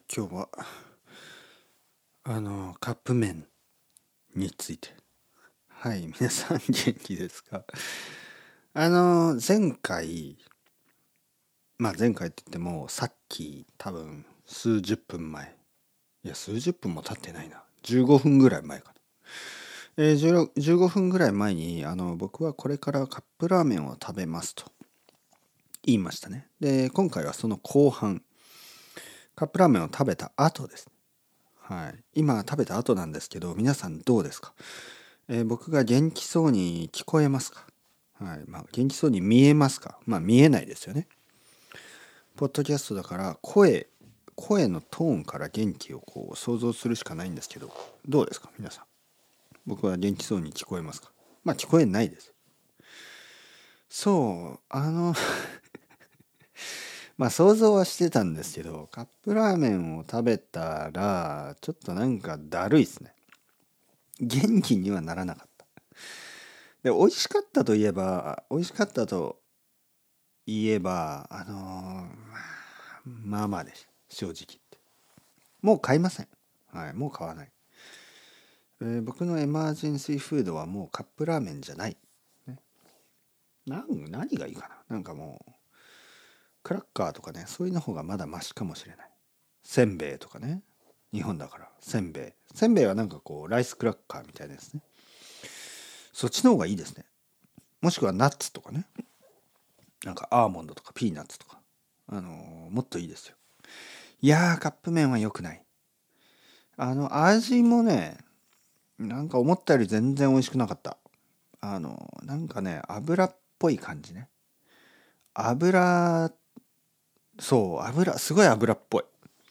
今日はカップ麺について。はい、皆さん元気ですか？前回、前回って言ってもさっき多分数十分前、いや数十分も経ってないな、15分ぐらい前かな。15分ぐらい前に僕はこれからカップラーメンを食べますと言いましたね。で、今回はその後半、カップラーメンを食べた後です。はい、今食べた後なんですけど、皆さんどうですか？僕が元気そうに聞こえますか？はい、元気そうに見えますか？見えないですよね。ポッドキャストだから声のトーンから元気をこう想像するしかないんですけど、どうですか皆さん？僕は元気そうに聞こえますか？聞こえないです。そう、想像はしてたんですけど、カップラーメンを食べたらちょっとなんかだるいですね。元気にはならなかった。で、美味しかったといえば、美味しかったと言えば、まあまあです。正直言って。もう買いません。はい、もう買わない。僕のエマージェンシーフードはもうカップラーメンじゃない。ね、何がいいかな。なんかもう、クラッカーとかね、そういうの方がまだマシかもしれない。せんべいとかね。日本だから、せんべい。せんべいはなんかこう、ライスクラッカーみたいなですね。そっちの方がいいですね。もしくはナッツとかね。なんかアーモンドとかピーナッツとか。もっといいですよ。いやー、カップ麺は良くない。味もね、なんか思ったより全然美味しくなかった。なんかね、油っぽい感じね。油、そう、すごい油っぽい。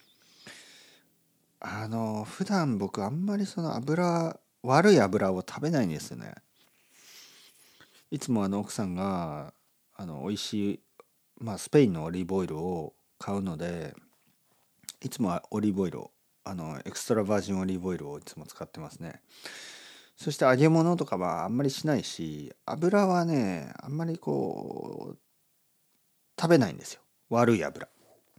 普段僕あんまりその悪い油を食べないんですよね。いつも奥さんが、美味しい、スペインのオリーブオイルを買うので、いつもはオリーブオイルを、エクストラバージンオリーブオイルをいつも使ってますね。そして揚げ物とかはあんまりしないし、油はね、あんまりこう、食べないんですよ。悪い油。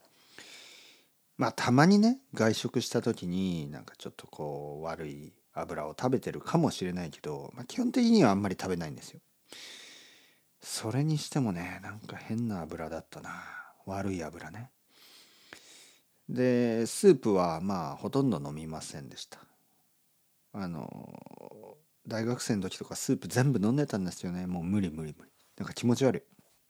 たまにね、外食した時になんかちょっとこう、悪い油を食べてるかもしれないけど、基本的にはあんまり食べないんですよ。それにしてもね、なんか変な油だったな。悪い油ね。で、スープはほとんど飲みませんでした。大学生の時とかスープ全部飲んでたんですよね。もう無理無理無理。なんか気持ち悪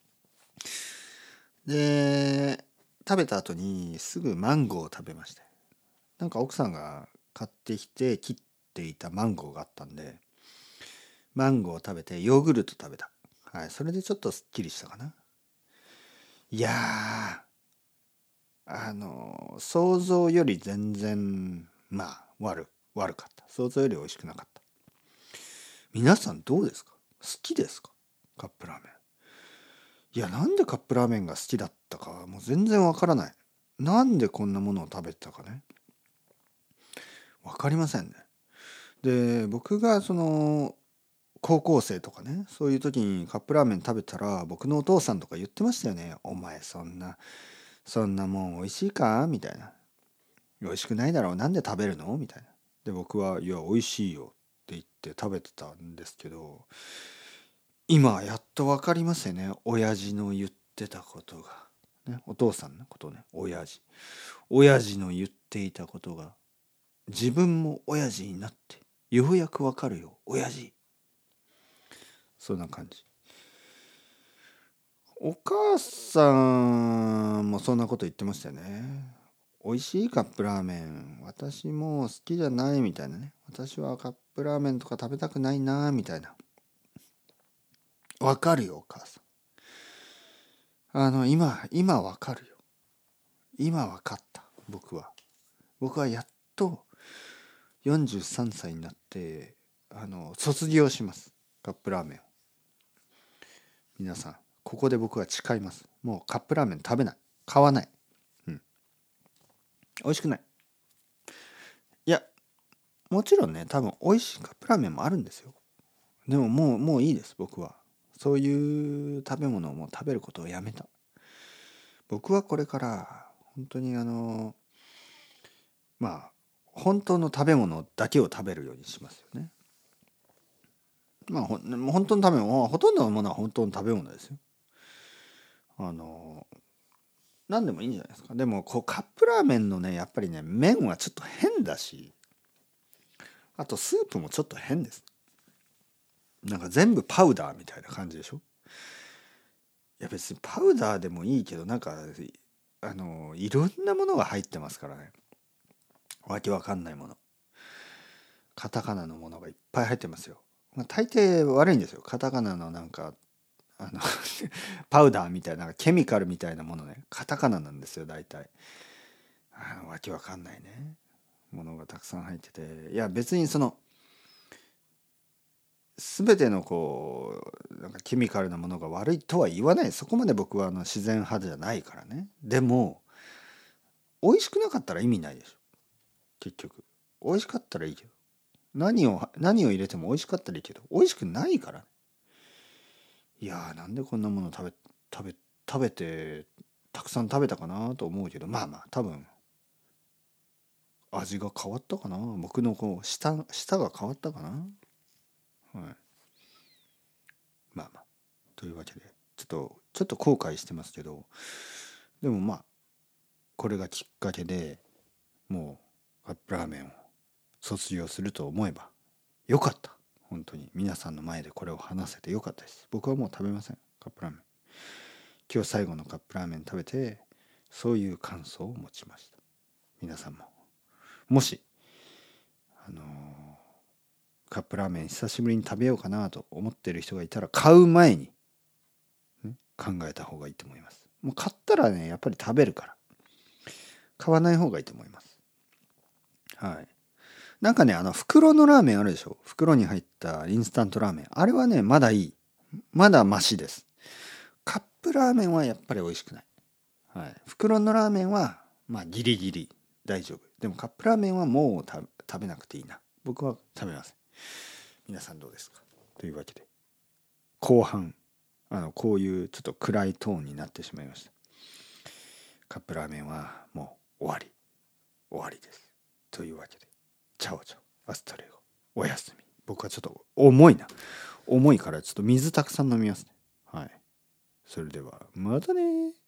い。で、食べた後にすぐマンゴーを食べまして。なんか奥さんが買ってきて切っていたマンゴーがあったんで、マンゴーを食べてヨーグルト食べた。はい、それでちょっとすっきりしたかな。いや想像より全然、悪かった。想像より美味しくなかった。皆さんどうですか？好きですか？カップラーメン。いや、なんでカップラーメンが好きだったかもう全然わからない。なんでこんなものを食べてたかね。わかりませんね。で、僕がその高校生とかね、そういう時にカップラーメン食べたら、僕のお父さんとか言ってましたよね。お前そんなもん美味しいかみたいな。美味しくないだろう。なんで食べるのみたいな。で、僕は、いや、美味しいよって言って食べてたんですけど、今やっと分かりますよね。親父の言ってたことが。ね、お父さんのことね。親父の言っていたことが、自分も親父になって、ようやく分かるよ。親父。そんな感じ。お母さんもそんなこと言ってましたよね。美味しいカップラーメン。私もう好きじゃないみたいなね。私はカップラーメンとか食べたくないなみたいな。わかるよ、お母さん。今わかるよ。今わかった。僕はやっと43歳になって、卒業します。カップラーメンを。皆さん、ここで僕は誓います。もうカップラーメン食べない。買わない。うん。美味しくない。いや、もちろんね、多分美味しいカップラーメンもあるんですよ。でももういいです、僕は。そういう食べ物をもう食べることをやめた。僕はこれから、本当にまあ本当の食べ物だけを食べるようにしますよね。まあ本当の食べ物、ほとんどのものは本当の食べ物ですよ。何でもいいんじゃないですか。でもこうカップラーメンのねやっぱりね麺はちょっと変だし、あとスープもちょっと変です。なんか全部パウダーみたいな感じでしょ。いや別にパウダーでもいいけど、なんかいろんなものが入ってますからね。わけわかんないもの、カタカナのものがいっぱい入ってますよ。まあ、大抵悪いんですよ。カタカナのなんかあのパウダーみたいなケミカルみたいなものね、カタカナなんですよ大体。わけわかんないねものがたくさん入ってて、いや別にその全てのこうなんかケミカルなものが悪いとは言わない。そこまで僕は自然派じゃないからね。でも美味しくなかったら意味ないでしょ。結局美味しかったらいいけど、何を入れても美味しかったらいいけど美味しくないから。いやーなんでこんなもの食べ食べてたくさん食べたかなと思うけど、まあまあ多分味が変わったかな、僕のこう舌が変わったかな。はい。まあまあというわけでちょっと後悔してますけど、でもまあこれがきっかけでもうカップラーメンを卒業すると思えばよかった。本当に皆さんの前でこれを話せてよかったです。僕はもう食べませんカップラーメン。今日最後のカップラーメン食べてそういう感想を持ちました。皆さんももしあのーカップラーメン久しぶりに食べようかなと思ってる人がいたら、買う前に、ね、考えた方がいいと思います。もう買ったらねやっぱり食べるから買わない方がいいと思います。はい。なんかね袋のラーメンあるでしょ。袋に入ったインスタントラーメン、あれはねまだいい、まだマシです。カップラーメンはやっぱり美味しくない。はい。袋のラーメンはまあギリギリ大丈夫。でもカップラーメンはもう食べなくていいな。僕は食べません。皆さんどうですか。というわけで後半こういうちょっと暗いトーンになってしまいました。カップラーメンはもう終わりです。というわけでチャオチャオアスタレゴ、おやすみ。僕はちょっと重いからちょっと水たくさん飲みますね。はい。それではまたね。